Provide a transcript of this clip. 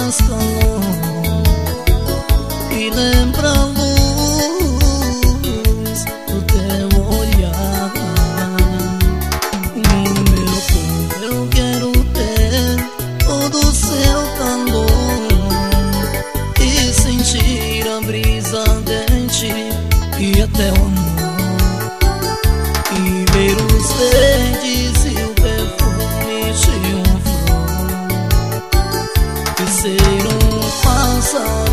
mais calor e lembra a luz do teu olhar. No meu corpo eu quero ter todo o seu calor e sentir a brisa quente e até o amor, e ver os verdes e o perfume de uma flor, e ser um pássaro